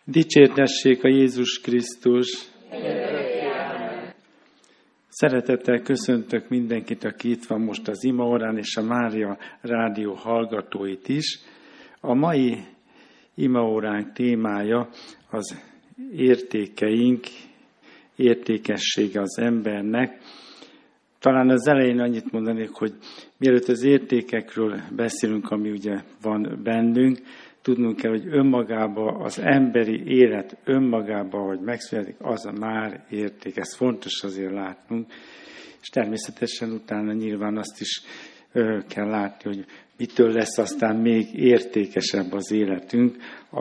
Dicsértessék a Jézus Krisztus! Szeretettel köszöntök mindenkit, aki itt van most az imaórán, és a Mária Rádió hallgatóit is. A mai imaóránk témája az értékeink, értékessége az embernek. Talán az elején annyit mondanék, hogy mielőtt az értékekről beszélünk, ami ugye van bennünk, tudnunk kell, hogy önmagában az emberi élet önmagában, hogy megszületik, az már érték. Ez fontos azért látnunk. És természetesen utána nyilván azt is kell látni, hogy mitől lesz aztán még értékesebb az életünk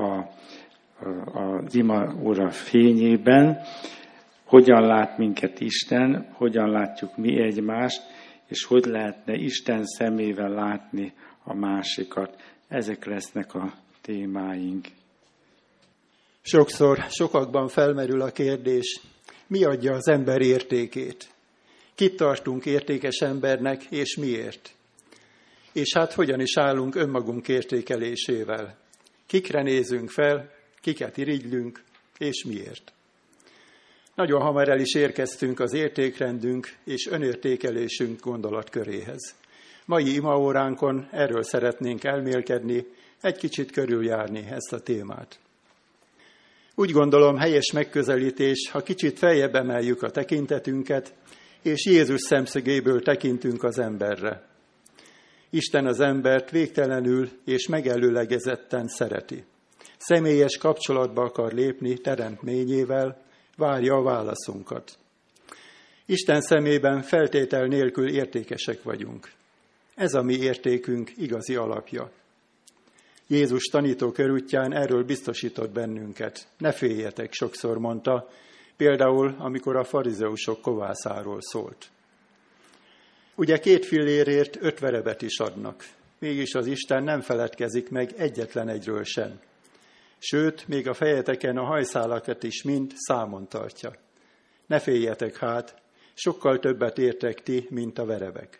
az imaóra fényében. Hogyan lát minket Isten, hogyan látjuk mi egymást, és hogy lehetne Isten szemével látni a másikat. Ezek lesznek a témáink. Sokszor sokakban felmerül a kérdés, mi adja az ember értékét? Kit tartunk értékes embernek, és miért? És hát hogyan is állunk önmagunk értékelésével? Kikre nézünk fel, kiket irigylünk, és miért? Nagyon hamar el is érkeztünk az értékrendünk és önértékelésünk gondolatköréhez. Mai imaóránkon erről szeretnénk elmélkedni, egy kicsit körüljárni ezt a témát. Úgy gondolom, helyes megközelítés, ha kicsit feljebb emeljük a tekintetünket, és Jézus szemszögéből tekintünk az emberre. Isten az embert végtelenül és megelőlegezetten szereti. Személyes kapcsolatba akar lépni teremtményével, várja a válaszunkat. Isten szemében feltétel nélkül értékesek vagyunk. Ez a mi értékünk igazi alapja. Jézus tanítókörútján erről biztosított bennünket. Ne féljetek, sokszor mondta, például amikor a farizeusok kovászáról szólt. Ugye 2 fillérért 5 verebet is adnak, mégis az Isten nem feledkezik meg egyetlen egyről sem. Sőt, még a fejeteken a hajszálakat is mind számon tartja. Ne féljetek hát, sokkal többet értek ti, mint a verebek.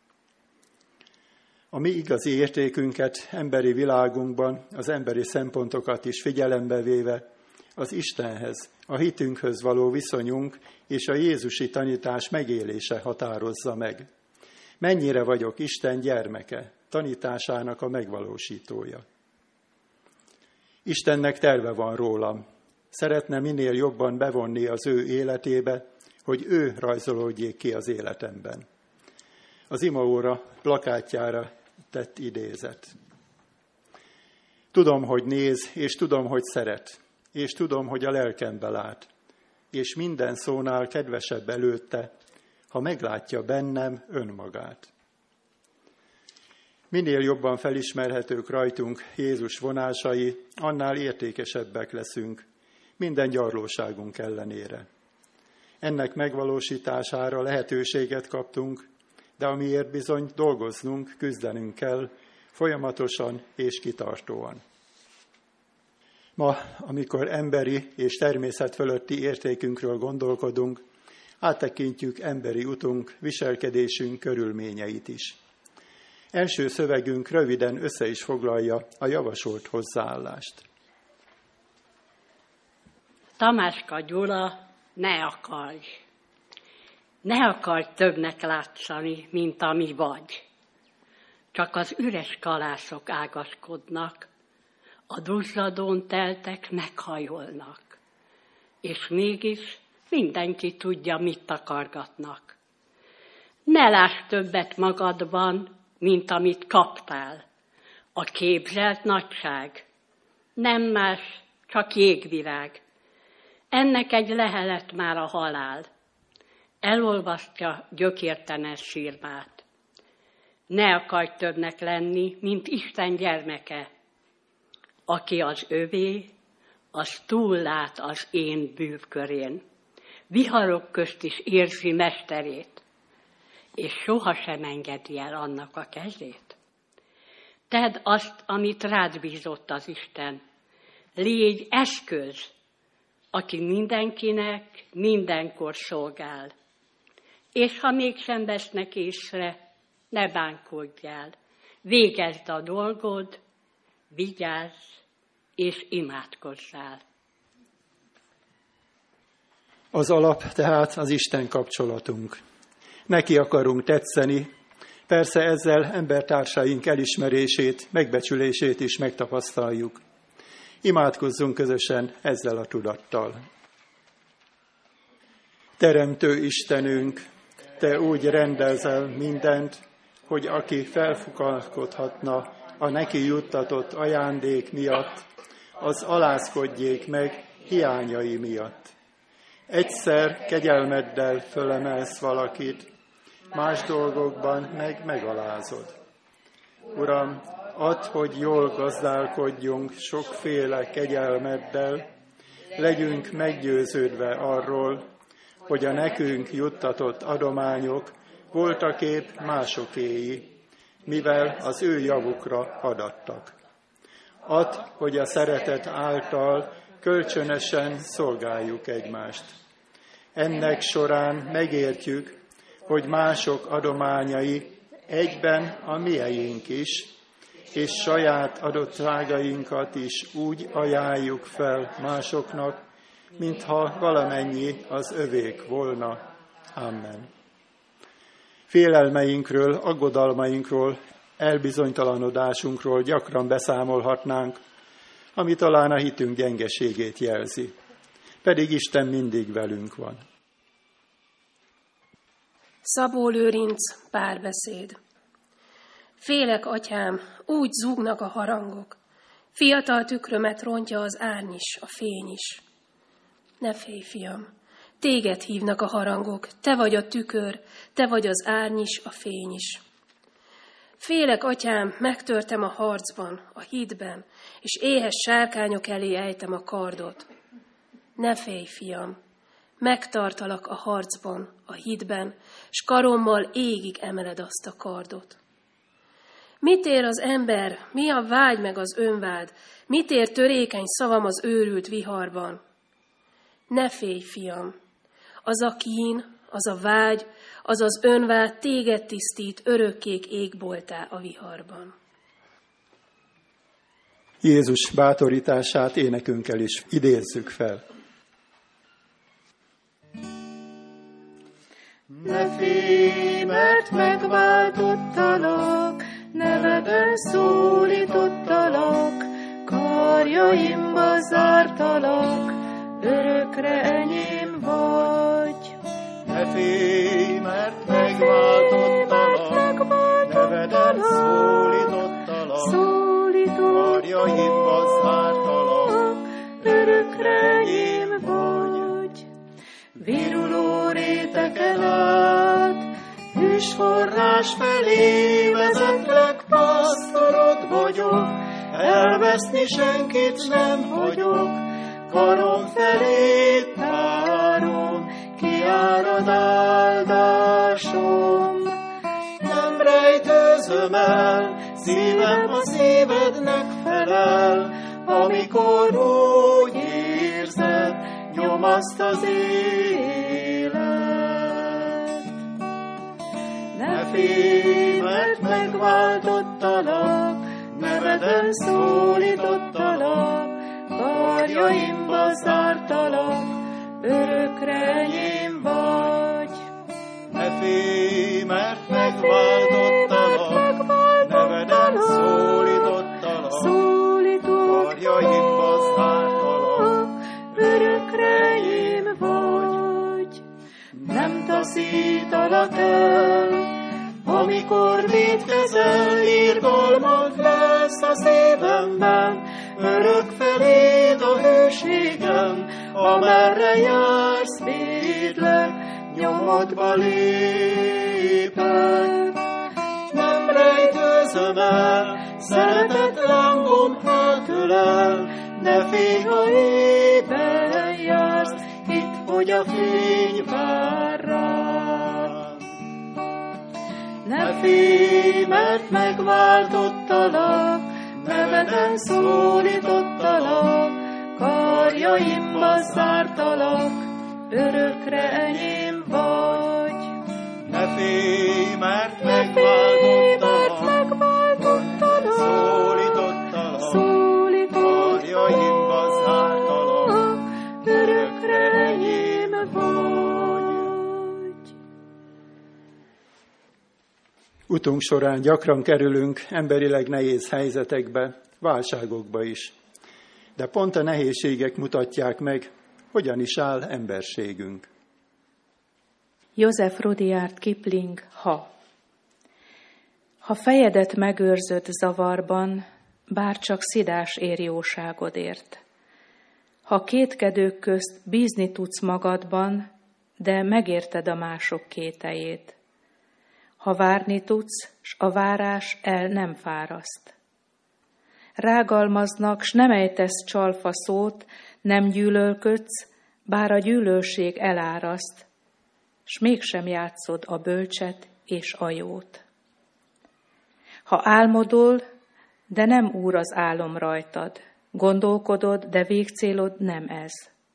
A mi igazi értékünket emberi világunkban, az emberi szempontokat is figyelembe véve, az Istenhez, a hitünkhöz való viszonyunk és a jézusi tanítás megélése határozza meg. Mennyire vagyok Isten gyermeke, tanításának a megvalósítója. Istennek terve van rólam. Szeretne minél jobban bevonni az ő életébe, hogy ő rajzolódjék ki az életemben. Az imaóra plakátjára tett idézet. Tudom, hogy néz, és tudom, hogy szeret, és tudom, hogy a lelkembe lát, és minden szónál kedvesebb előtte, ha meglátja bennem önmagát. Minél jobban felismerhetők rajtunk Jézus vonásai, annál értékesebbek leszünk, minden gyarlóságunk ellenére. Ennek megvalósítására lehetőséget kaptunk, de amiért bizony dolgoznunk, küzdenünk kell, folyamatosan és kitartóan. Ma, amikor emberi és természet fölötti értékünkről gondolkodunk, áttekintjük emberi utunk, viselkedésünk körülményeit is. Első szövegünk röviden össze is foglalja a javasolt hozzáállást. Tamáska Gyula, ne akarj! Ne akarj többnek látszani, mint ami vagy. Csak az üres kalászok ágaskodnak, a duzzadón teltek meghajolnak, és mégis mindenki tudja, mit takargatnak. Ne láss többet magadban, mint amit kaptál. A képzelt nagyság nem más, csak jégvirág. Ennek egy lehelet már a halál. Elolvasztja gyökértelen sírmát. Ne akarj többnek lenni, mint Isten gyermeke. Aki az övé, az túllát az én bűvkörén. Viharok közt is érzi mesterét, és sohasem engedi el annak a kezét. Tedd azt, amit rád bízott az Isten. Légy eszköz, aki mindenkinek mindenkor szolgál. És ha mégsem vesznek észre, ne bánkodj el. Végezd a dolgod, vigyázz és imádkozzál. Az alap tehát az Isten kapcsolatunk. Neki akarunk tetszeni, persze ezzel embertársaink elismerését, megbecsülését is megtapasztaljuk. Imádkozzunk közösen ezzel a tudattal. Teremtő Istenünk, Te úgy rendelzel mindent, hogy aki felfukalkodhatna a neki juttatott ajándék miatt, az alázkodjék meg hiányai miatt. Egyszer kegyelmeddel fölemelsz valakit, más dolgokban meg megalázod. Uram, add, hogy jól gazdálkodjunk sokféle kegyelmeddel, legyünk meggyőződve arról, hogy a nekünk juttatott adományok voltaképp másokéi, mivel az ő javukra adattak. Add, hogy a szeretet által kölcsönösen szolgáljuk egymást. Ennek során megértjük, hogy mások adományai egyben a mieink is, és saját adottságainkat is úgy ajánljuk fel másoknak, mintha valamennyi az övék volna. Amen. Félelmeinkről, aggodalmainkról, elbizonytalanodásunkról gyakran beszámolhatnánk, ami talán a hitünk gyengeségét jelzi. Pedig Isten mindig velünk van. Szabó Lőrinc, párbeszéd. Félek, atyám, úgy zúgnak a harangok. Fiatal tükrömet rontja az árny is, a fény is. Ne félj, fiam, téged hívnak a harangok, te vagy a tükör, te vagy az árny is, a fény is. Félek, atyám, megtörtem a harcban, a hídben, és éhes sárkányok elé ejtem a kardot. Ne félj, fiam, megtartalak a harcban, a hídben, s karommal égig emeled azt a kardot. Mit ér az ember, mi a vágy meg az önvád, mit ér törékeny szavam az őrült viharban? Ne félj, fiam, az a kín, az a vágy, az az önvád téged tisztít örökkék égboltá a viharban. Jézus bátorítását énekünkkel is idézzük fel. Ne félj, mert megváltottalak, neveden szólítottalak, karjaimba zártalak, örökre enyém vagy. Ne félj, mert megváltottalak, neveden szólítottalak, karjaimba zártalak, örökre enyém vagy. Viruló réteken át, hűs forrás felé vezetlek, pásztorod vagyok, elveszni senkit nem hagyok, karom felé tárom, kiárad áldásom. Nem rejtőzöm el, szívem a szívednek felel, amikor úgy érzed, nyomaszt az élet. Ne félj, mert megváltottalak, neveden szólítottalak, karjaimba zártalak, örökre enyém vagy. Ne félj, mert megváltottalak, neveden szólítottalak, karjaimba zártalak, örökre enyém vagy. Nem taszítalak el, amikor vétkezel, irgalmad lesz a szívemben, örök feléd a hőségem, amerre jársz, védlek, nyomodba lépek. Nem rejtőzöm el, szeretet lángom hátölel, ne félj, ha éjben jársz, hidd, hogy a fény vár rád. Ne félj, mert megváltottalak, neveden szólítottalak, karjaimba zártalak, örökre enyém vagy. Ne félj, mert megváltottalak, szólítottalak, karjaimba zártalak, örökre enyém vagy. Utunk során gyakran kerülünk emberileg nehéz helyzetekbe, válságokba is. De pont a nehézségek mutatják meg, hogyan is áll emberségünk. Joseph Rudyard Kipling, Ha fejedet megőrzöd zavarban, bár csak szidás ér jóságodért. Ha kétkedők közt bízni tudsz magadban, de megérted a mások kételyét. Ha várni tudsz, s a várás el nem fáraszt. Rágalmaznak, s nem ejtesz csalfa szót, nem gyűlölködsz, bár a gyűlölség eláraszt, s mégsem játszod a bölcset és a jót. Ha álmodol, de nem úr az álom rajtad, gondolkodod, de végcélod nem ez.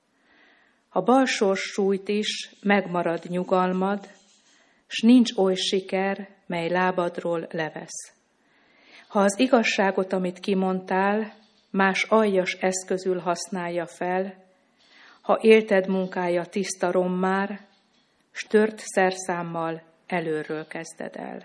Ha balsors sújt is, megmarad nyugalmad, s nincs oly siker, mely lábadról levesz. Ha az igazságot, amit kimondtál, más aljas eszközül használja fel, ha élted munkája tiszta rommár, s tört szerszámmal előről kezded el.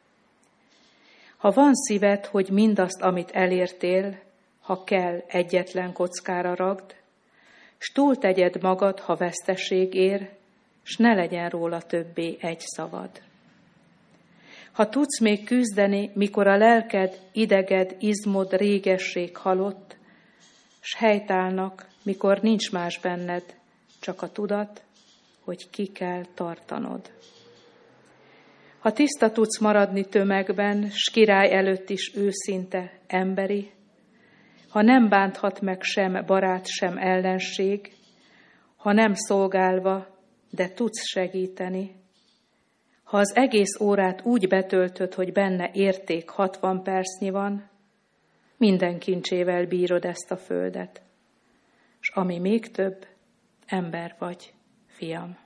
Ha van szíved, hogy mindazt, amit elértél, ha kell, egyetlen kockára ragd, s túltegyed magad, ha veszteség ér, s ne legyen róla többé egy szavad. Ha tudsz még küzdeni, mikor a lelked, ideged, izmod, régesség halott, s helytállnak, mikor nincs más benned, csak a tudat, hogy ki kell tartanod. Ha tiszta tudsz maradni tömegben, s király előtt is őszinte, emberi, ha nem bánthat meg sem barát, sem ellenség, ha nem szolgálva, de tudsz segíteni, ha az egész órát úgy betöltöd, hogy benne érték 60 percnyi van, minden kincsével bírod ezt a földet, s ami még több, ember vagy, fiam.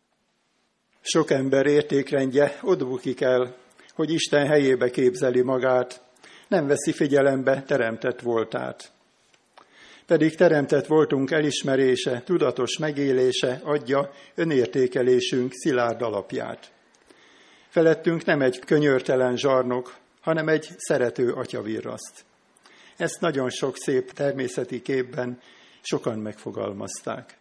Sok ember értékrendje odbukik el, hogy Isten helyébe képzeli magát, nem veszi figyelembe teremtett voltát. Pedig teremtett voltunk elismerése, tudatos megélése adja önértékelésünk szilárd alapját. Felettünk nem egy könyörtelen zsarnok, hanem egy szerető atyavirraszt. Ezt nagyon sok szép természeti képben sokan megfogalmazták.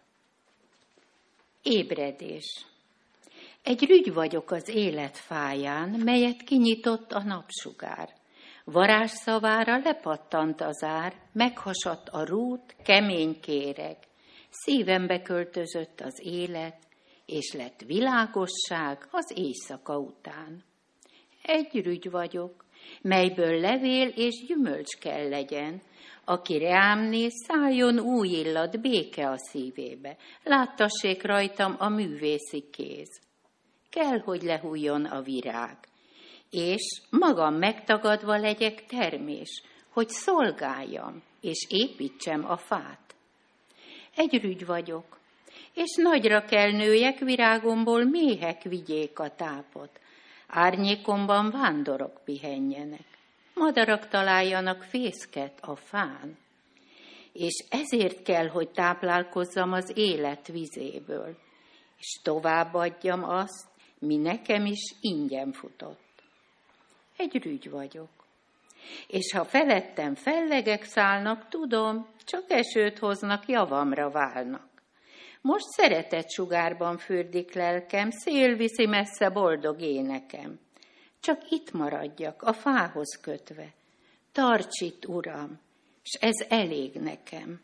Ébredés. Egy rügy vagyok az élet fáján, melyet kinyitott a napsugár. Varázsszavára lepattant az ár, meghasadt a rút, kemény kéreg. Szívembe költözött az élet, és lett világosság az éjszaka után. Egy rügy vagyok, melyből levél és gyümölcs kell legyen. Aki rám néz, szálljon új illat, béke a szívébe. Láttassék rajtam a művészi kéz. Kell, hogy lehújjon a virág, és magam megtagadva legyek termés, hogy szolgáljam, és építsem a fát. Egy rügy vagyok, és nagyra kell nőjek, virágomból méhek vigyék a tápot. Árnyékomban vándorok pihenjenek, madarak találjanak fészket a fán. És ezért kell, hogy táplálkozzam az élet vizéből, és továbbadjam azt, mi nekem is ingyen futott. Egy rügy vagyok. És ha felettem fellegek szállnak, tudom, csak esőt hoznak, javamra válnak. Most szeretett sugárban fürdik lelkem, szél viszi messze boldog énekem. Csak itt maradjak, a fához kötve. Tarts itt, Uram, s ez elég nekem.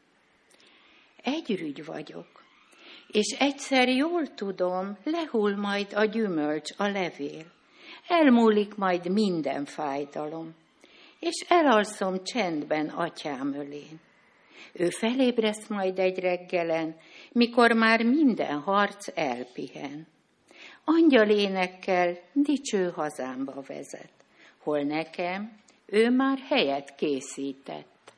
Egy rügy vagyok. És egyszer jól tudom, lehull majd a gyümölcs, a levél. Elmúlik majd minden fájdalom, és elalszom csendben atyám ölén. Ő felébreszt majd egy reggelen, mikor már minden harc elpihen. Angyalénekkel dicső hazámba vezet, hol nekem ő már helyet készített.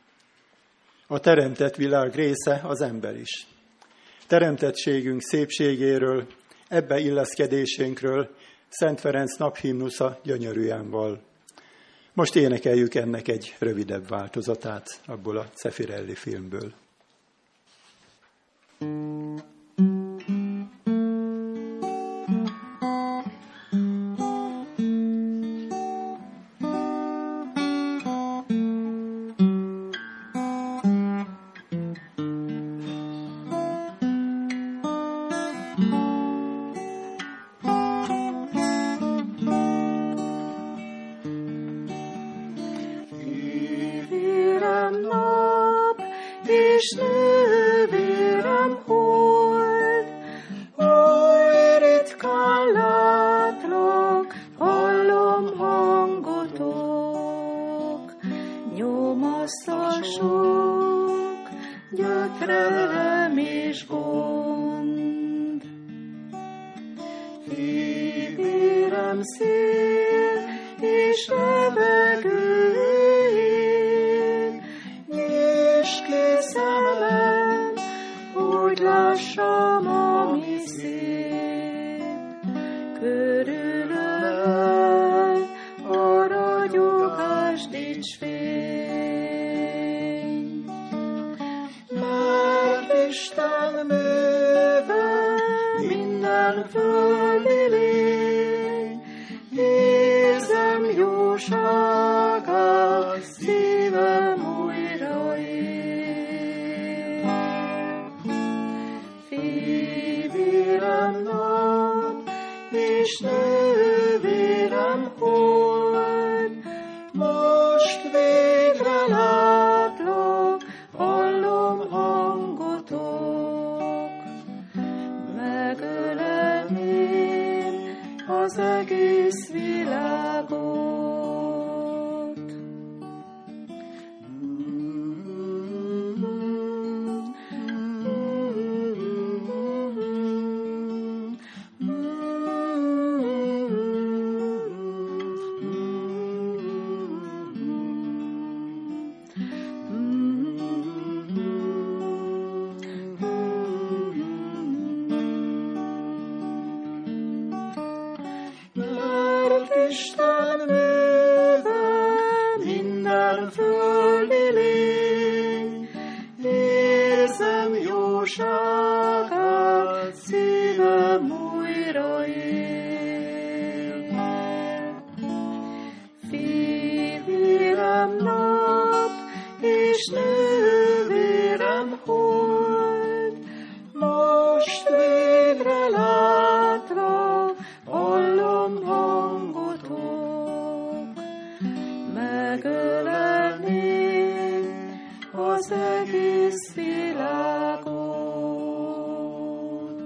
A teremtett világ része az ember is. Teremtettségünk szépségéről, ebbe illeszkedésünkről Szent Ferenc naphimnusza gyönyörűen val. Most énekeljük ennek egy rövidebb változatát abból a Zeffirelli filmből. és nővérem hold, oly ritkán látlak, hallom hangotok, nyomasztal sok gyötrelem és gond. Fivérem szél és levegő én, nyisd ki szemem, hogy lássam, ami szép. Körülöm a ragyogás dicsfény. Mert Isten műve minden földi lény, érzem jóságát, szívem újra él. Fivérem nap, és nővérem hold, most végre látlak, hallom hangotok. Megölem én az egész világot. Isten műve minden földi lény, érzem jóságát, szívem újra él. Fivérem nap, és nővérem hold, most végre látlak, hallom hangotok. Megölem én az egész világot.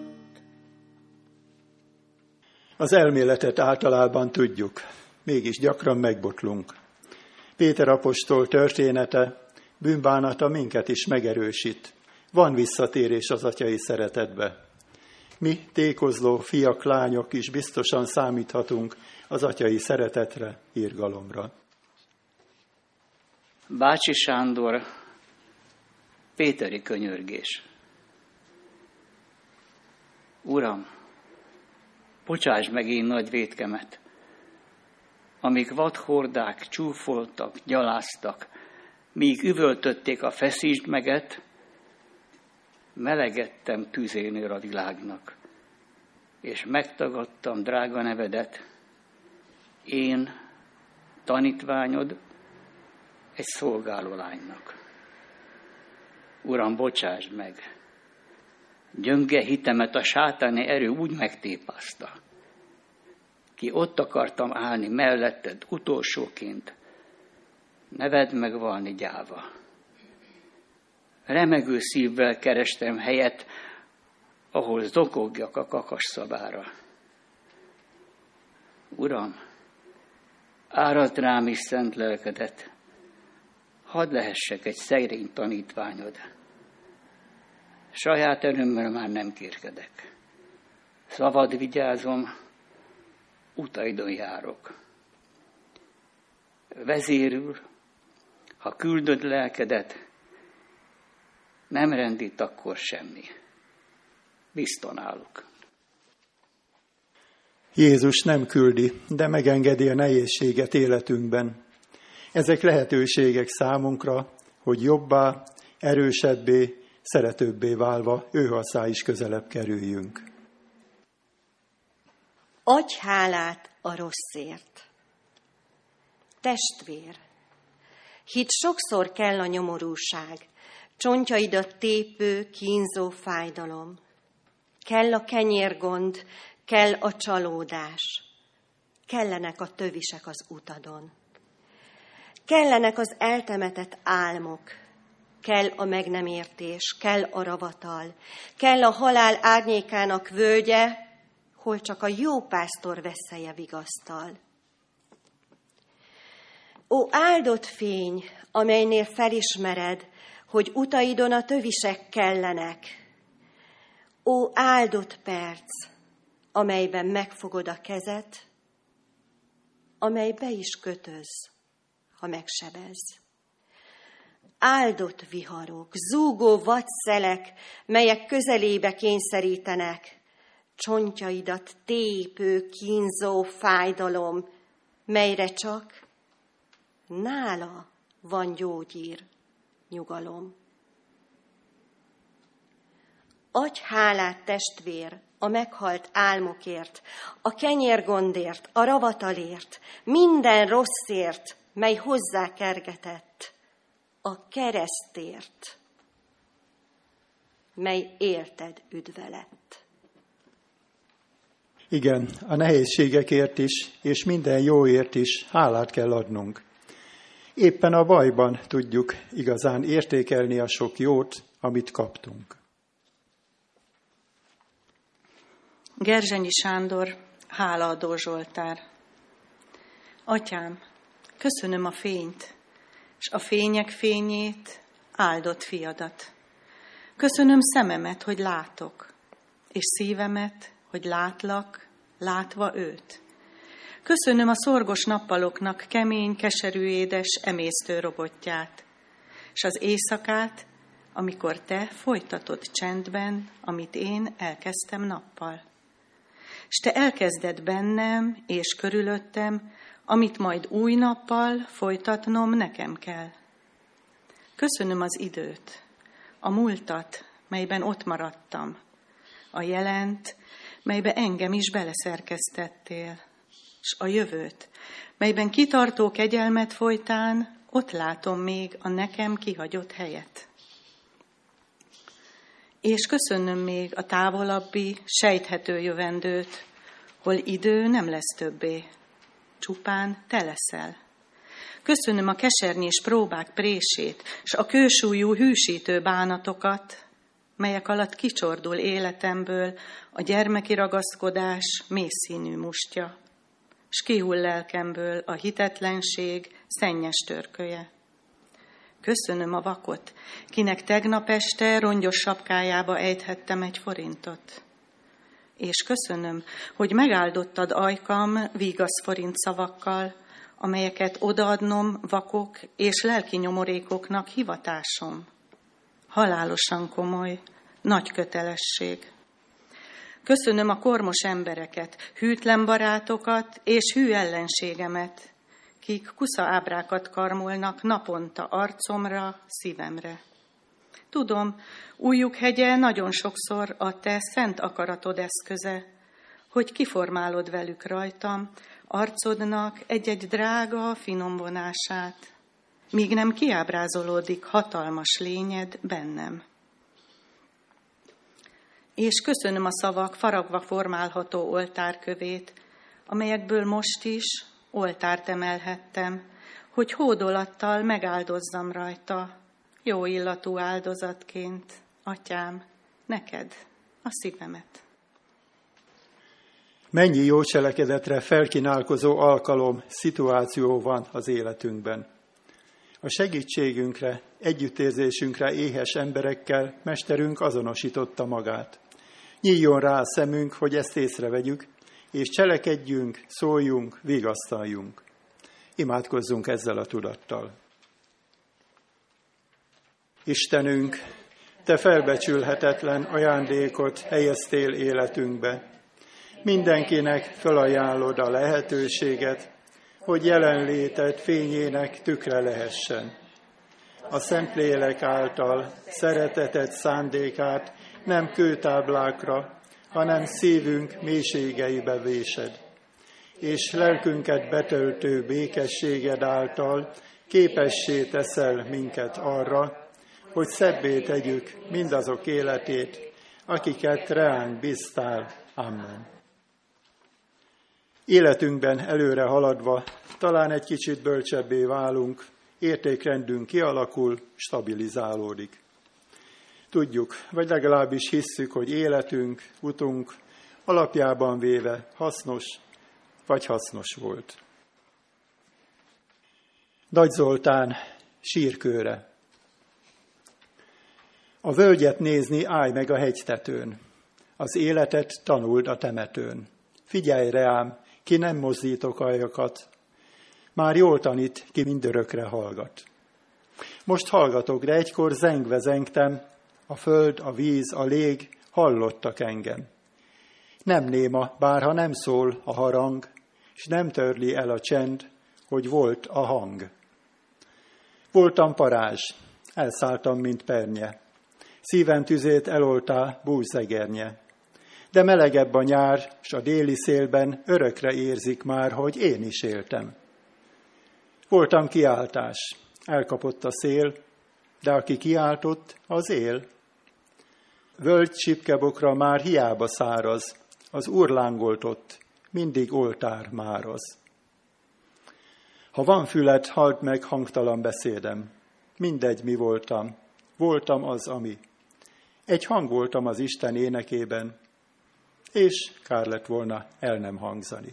Az elméletet általában tudjuk, mégis gyakran megbotlunk. Péter apostol története, bűnbánata minket is megerősít. Van visszatérés az atyai szeretetbe. Mi, tékozló fiak, lányok is biztosan számíthatunk az atyai szeretetre, irgalomra. Bácsi Sándor, péteri könyörgés. Uram, bocsáss meg én nagy vétkemet, amíg vadhordák csúfoltak, gyaláztak, míg üvöltötték a feszítsd meget, melegettem tüzénél a világnak, és megtagadtam drága nevedet, én, tanítványod, egy szolgáló lánynak. Uram, bocsáss meg! Gyönge hitemet a sátáni erő úgy megtépaszta, ki ott akartam állni melletted utolsóként, ne vedd megvalni gyáva. Remegő szívvel kerestem helyet, ahol zokogjak a kakas szavára. Uram, árasd rám is szent lelkedet, hadd lehessek egy szerény tanítványod. Saját erőmmel már nem kérkedek. Szabad vigyázom, utaidon járok. Vezérül, ha küldöd lelkedet, nem rendít akkor semmi. Bizton állok. Jézus nem küldi, de megengedi a nehézséget életünkben. Ezek lehetőségek számunkra, hogy jobbá, erősebbé, szeretőbbé válva ő hozzá is közelebb kerüljünk. Adj hálát a rosszért. Testvér, hidd sokszor kell a nyomorúság, csontjaidat tépő, kínzó fájdalom. Kell a kenyérgond, kell a csalódás, kellenek a tövisek az utadon. Kellenek az eltemetett álmok, kell a meg nem értés, kell a ravatal, kell a halál árnyékának völgye, hol csak a jó pásztor veszelje vigasztal. Ó, áldott fény, amelynél felismered, hogy utaidon a tövisek kellenek. Ó, áldott perc, amelyben megfogod a kezet, amely be is kötöz, ha megsebez. Áldott viharok, zúgó vadszelek, melyek közelébe kényszerítenek, csontjaidat tépő, kínzó fájdalom, melyre csak nála van gyógyír, nyugalom. Adj hálát, testvér, a meghalt álmokért, a kenyérgondért, a ravatalért, minden rosszért, mely hozzá kergetett, a keresztért, mely élted üdve lett. Igen, a nehézségekért is, és minden jóért is hálát kell adnunk. Éppen a bajban tudjuk igazán értékelni a sok jót, amit kaptunk. Gerzsenyi Sándor, hálaadó Zsoltár. Atyám, köszönöm a fényt, s a fények fényét, áldott fiadat. Köszönöm szememet, hogy látok, és szívemet, hogy látlak, látva őt. Köszönöm a szorgos nappaloknak kemény, keserű, édes, emésztő robotját, s az éjszakát, amikor te folytatod csendben, amit én elkezdtem nappal. S te elkezded bennem és körülöttem, amit majd új nappal folytatnom nekem kell. Köszönöm az időt, a múltat, melyben ott maradtam, a jelent, melybe engem is beleszerkesztettél, s a jövőt, melyben kitartó kegyelmet folytán ott látom még a nekem kihagyott helyet. És köszönöm még a távolabbi, sejthető jövendőt, hol idő nem lesz többé, csupán te leszel. Köszönöm a kesernyés próbák prését, s a kősúlyú hűsítő bánatokat, melyek alatt kicsordul életemből a gyermeki ragaszkodás mélyszínű mustya, s kihull lelkemből a hitetlenség szennyes törköje. Köszönöm a vakot, kinek tegnap este rongyos sapkájába ejthettem 1 forintot. És köszönöm, hogy megáldottad ajkam vígasz forint szavakkal, amelyeket odaadnom vakok és lelki nyomorékoknak hivatásom. Halálosan komoly, nagy kötelesség. Köszönöm a kormos embereket, hűtlen barátokat és hű ellenségemet, kik kusza ábrákat karmolnak naponta arcomra, szívemre. Tudom, ujjuk hegye nagyon sokszor a te szent akaratod eszköze, hogy kiformálod velük rajtam arcodnak egy-egy drága finom vonását, míg nem kiábrázolódik hatalmas lényed bennem. És köszönöm a szavak faragva formálható oltárkövét, amelyekből most is oltárt emelhettem, hogy hódolattal megáldozzam rajta, jó illatú áldozatként, atyám, neked a szívemet. Mennyi jó cselekedetre felkínálkozó alkalom, szituáció van az életünkben. A segítségünkre, együttérzésünkre éhes emberekkel mesterünk azonosította magát. Nyíljon rá a szemünk, hogy ezt észrevegyük, és cselekedjünk, szóljunk, vigasztaljunk. Imádkozzunk ezzel a tudattal. Istenünk, te felbecsülhetetlen ajándékot helyeztél életünkbe. Mindenkinek felajánlod a lehetőséget, hogy jelenléted fényének tükre lehessen. A Szentlélek által szereteted szándékát nem kőtáblákra, hanem szívünk mélységeibe vésed. És lelkünket betöltő békességed által képessé teszel minket arra, hogy szebbé tegyük mindazok életét, akiket reánk bíztál. Amen. Életünkben előre haladva talán egy kicsit bölcsebbé válunk, értékrendünk kialakul, stabilizálódik. Tudjuk, vagy legalábbis hisszük, hogy életünk, utunk alapjában véve hasznos, vagy hasznos volt. Nagy Zoltán sírkőre. A völgyet nézni, állj meg a hegytetőn. Az életet tanuld a temetőn. Figyelj rám, ki nem mozdítok aljakat. Már jól tanít, ki mindörökre hallgat. Most hallgatok, de egykor zengve zengtem, a föld, a víz, a lég hallottak engem. Nem néma, bárha nem szól a harang, s nem törli el a csend, hogy volt a hang. Voltam parázs, elszálltam, mint pernye. Szívem tüzét eloltá búzszegernye. De melegebb a nyár, s a déli szélben örökre érzik már, hogy én is éltem. Voltam kiáltás, elkapott a szél, de aki kiáltott, az él. Völgy csipkebokra már hiába száraz, az Úr lángolt ott, mindig oltár máraz. Ha van füled, halld meg hangtalan beszédem. Mindegy, mi voltam. Voltam az, ami. Egy hang voltam az Isten énekében, és kár lett volna el nem hangzani.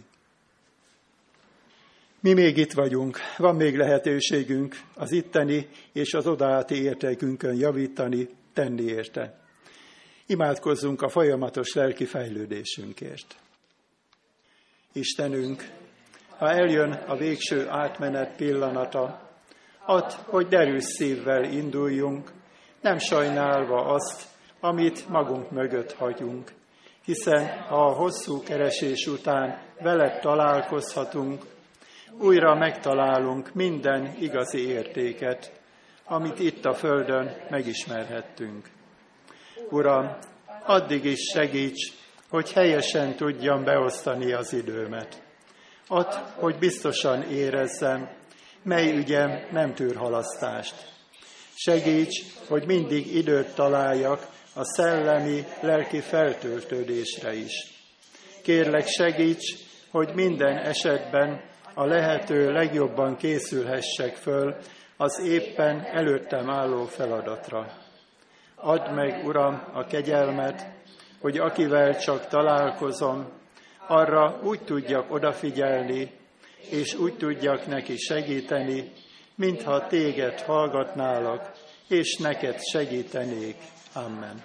Mi még itt vagyunk, van még lehetőségünk az itteni és az odaáti értékünkön javítani, tenni érte. Imádkozzunk a folyamatos lelki fejlődésünkért. Istenünk, ha eljön a végső átmenet pillanata, add, hogy derűs szívvel induljunk, nem sajnálva azt, amit magunk mögött hagyunk, hiszen ha a hosszú keresés után veled találkozhatunk, újra megtalálunk minden igazi értéket, amit itt a földön megismerhettünk. Uram, addig is segíts, hogy helyesen tudjam beosztani az időmet. Add, hogy biztosan érezzem, mely ügyem nem tűr halasztást. Segíts, hogy mindig időt találjak a szellemi, lelki feltöltődésre is. Kérlek, segíts, hogy minden esetben a lehető legjobban készülhessek föl az éppen előttem álló feladatra. Add meg, Uram, a kegyelmet, hogy akivel csak találkozom, arra úgy tudjak odafigyelni, és úgy tudjak neki segíteni, mintha téged hallgatnálak, és neked segítenék. Amen.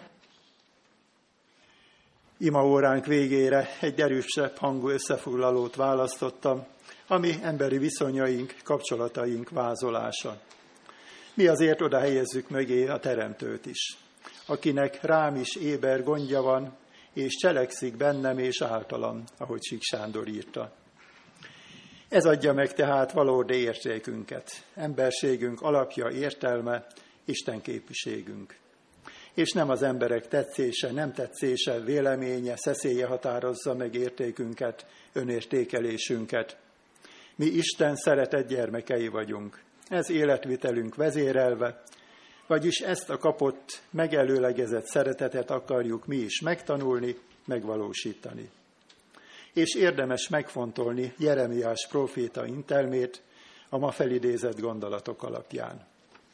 Imaóránk végére egy erősebb hangú összefoglalót választottam, ami emberi viszonyaink, kapcsolataink vázolása. Mi azért oda helyezzük mögé a Teremtőt is, akinek rám is éber gondja van, és cselekszik bennem és általam, ahogy Sík Sándor írta. Ez adja meg tehát valódi értékünket, emberségünk alapja, értelme, Isten képviségünk. És nem az emberek tetszése, nem tetszése, véleménye, szeszélye határozza meg értékünket, önértékelésünket. Mi Isten szeretett gyermekei vagyunk. Ez életvitelünk vezérelve, vagyis ezt a kapott, megelőlegezett szeretetet akarjuk mi is megtanulni, megvalósítani. És érdemes megfontolni Jeremiás próféta intelmét a ma felidézett gondolatok alapján.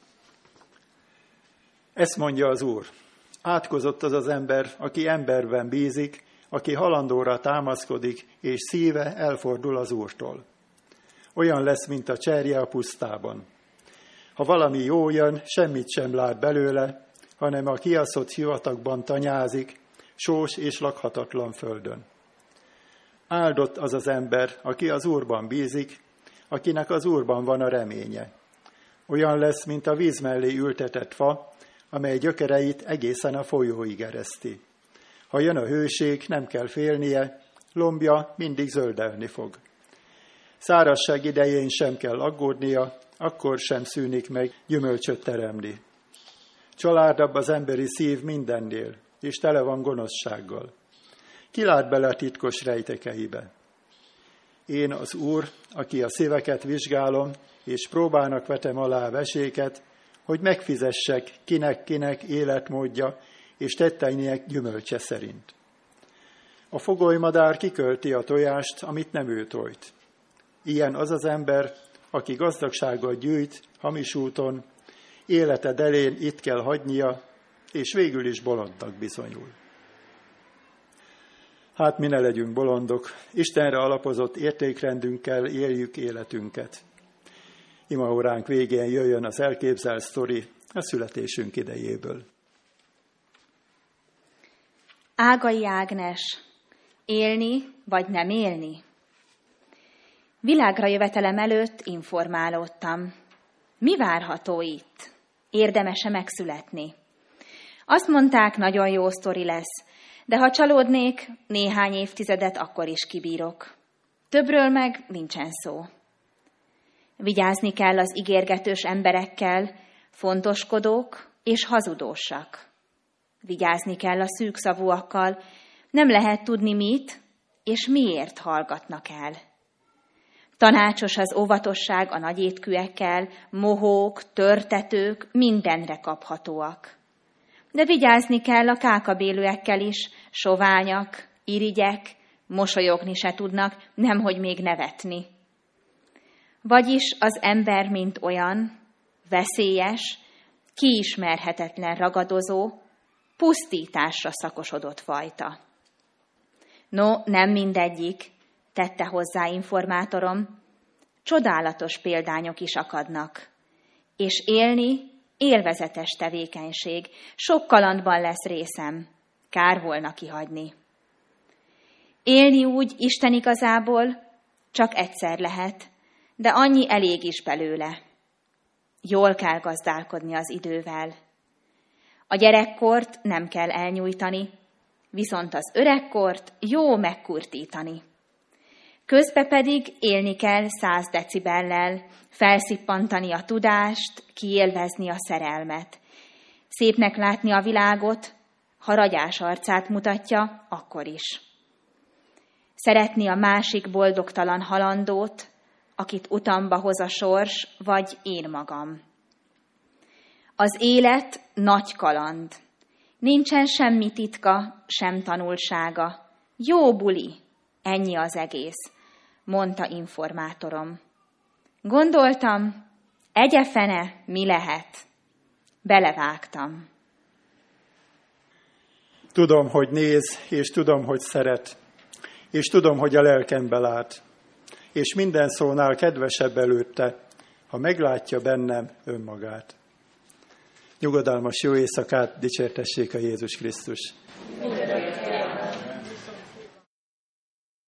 Ezt mondja az Úr: átkozott az az ember, aki emberben bízik, aki halandóra támaszkodik, és szíve elfordul az Úrtól. Olyan lesz, mint a cserje a pusztában. Ha valami jó jön, semmit sem lát belőle, hanem a kiaszott sivatagban tanyázik, sós és lakhatatlan földön. Áldott az az ember, aki az Úrban bízik, akinek az Úrban van a reménye. Olyan lesz, mint a víz mellé ültetett fa, amely gyökereit egészen a folyóig ereszti. Ha jön a hőség, nem kell félnie, lombja mindig zöldelni fog. Szárazság idején sem kell aggódnia, akkor sem szűnik meg gyümölcsöt teremni. Családabb az emberi szív mindennél, és tele van gonoszsággal. Ki lát bele a titkos rejtekeibe? Én az Úr, aki a szíveket vizsgálom, és próbának vetem alá veséket, hogy megfizessek kinek-kinek életmódja, és tetteinek gyümölcse szerint. A fogolymadár kikölti a tojást, amit nem ő tojt. Ilyen az az ember, aki gazdagsággal gyűjt hamis úton, életed elén itt kell hagynia, és végül is bolondnak bizonyul. Hát mi ne legyünk bolondok, Istenre alapozott értékrendünkkel éljük életünket. Imaóránk végén jöjjön az elképzelt sztori a születésünk idejéből. Ágai Ágnes, élni vagy nem élni? Világra jövetelem előtt informálódtam. Mi várható itt? Érdemes-e megszületni? Azt mondták, nagyon jó sztori lesz, de ha csalódnék, néhány évtizedet akkor is kibírok. Többről meg nincsen szó. Vigyázni kell az ígérgetős emberekkel, fontoskodók és hazudósak. Vigyázni kell a szűkszavúakkal, nem lehet tudni mit és miért hallgatnak el. Tanácsos az óvatosság a nagyétkűekkel, mohók, törtetők mindenre kaphatóak. De vigyázni kell a kákabélőekkel is, soványak, irigyek, mosolyogni se tudnak, nemhogy még nevetni. Vagyis az ember, mint olyan, veszélyes, kiismerhetetlen ragadozó, pusztításra szakosodott fajta. No, nem mindegyik, tette hozzá informátorom, csodálatos példányok is akadnak, és élni élvezetes tevékenység, sok kalandban lesz részem, kár volna kihagyni. Élni úgy Isten igazából csak egyszer lehet, de annyi elég is belőle. Jól kell gazdálkodni az idővel. A gyerekkort nem kell elnyújtani, viszont az öregkort jó megkurtítani. Közbe pedig élni kell 100 decibellel, felszippantani a tudást, kiélvezni a szerelmet. Szépnek látni a világot, ha ragyás arcát mutatja, akkor is. Szeretni a másik boldogtalan halandót, akit utamba hoz a sors, vagy én magam. Az élet nagy kaland. Nincsen semmi titka, sem tanulsága. Jó buli, ennyi az egész, mondta informátorom. Gondoltam, egyefene mi lehet. Belevágtam. Tudom, hogy néz, és tudom, hogy szeret, és tudom, hogy a lelkembe lát, és minden szónál kedvesebb előtte, ha meglátja bennem önmagát. Nyugodalmas jó éjszakát, dicsértessék a Jézus Krisztus!